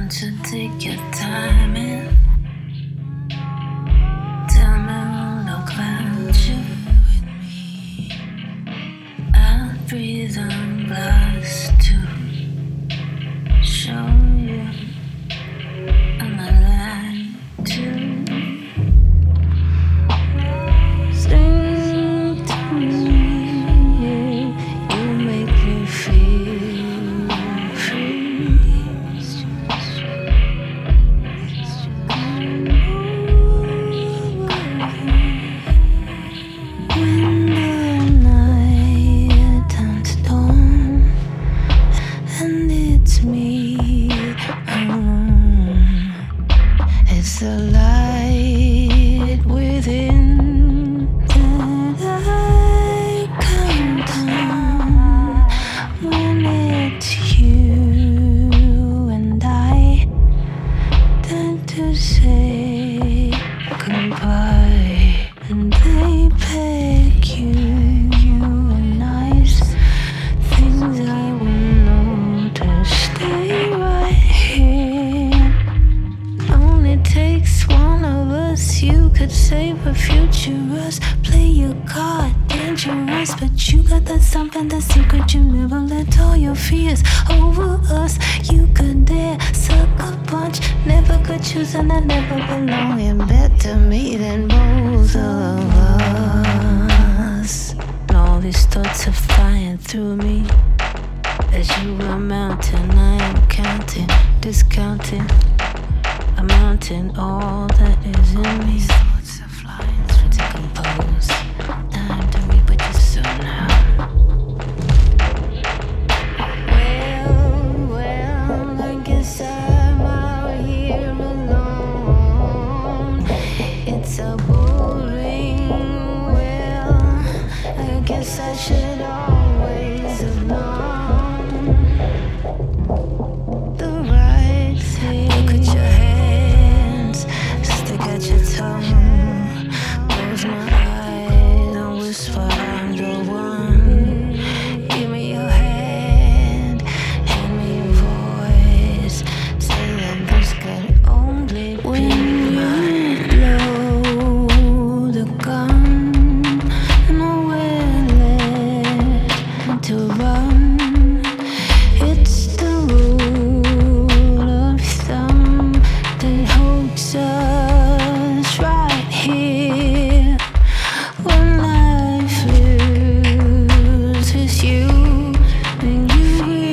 to take your time and tell me all about you. I'll breathe on glass to show you I'm alive too. Sing to me, you make me feel free. When the night turns dawn and it's me alone, it's the light within that I count on. When it's you and I tend to say goodbye, and they beg you and nice things I will know to stay right here. Only takes one of us, you could save a future us. Play your card, dangerous, but you got that something, that secret you never let all your fears over us. You could dare suck a punch, never could choose, and I never belong. You're better me than both of us. And all these thoughts are flying through me as you were a mountain. I am counting, discounting, amounting all that is in me. Thoughts are flying through to compose. Time to reap what you sow now. Well, I guess I'm out here alone. It's a boring, well, I guess I should always have known the right thing. Look at your hands, stick at your tongue, close my eyes and whisper I'm the one. Give me your hand me your voice, say that this could only be mine. Blow the gun, nowhere left to run. It's the rule of thumb that holds us right here. When life loses you and you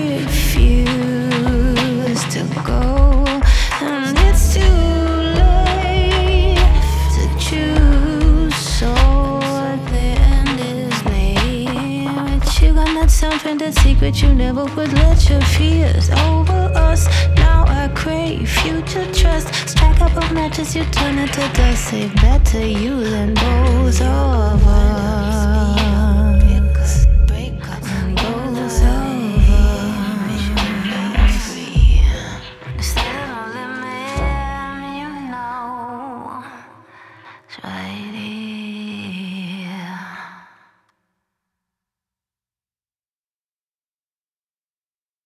refuse to go, and it's too late to choose. So at the end is near. But you got that something, that secret you never would let your fears over us. Now I crave future trust. Stack up a matches, you turn it to dust. Say better you than both of us.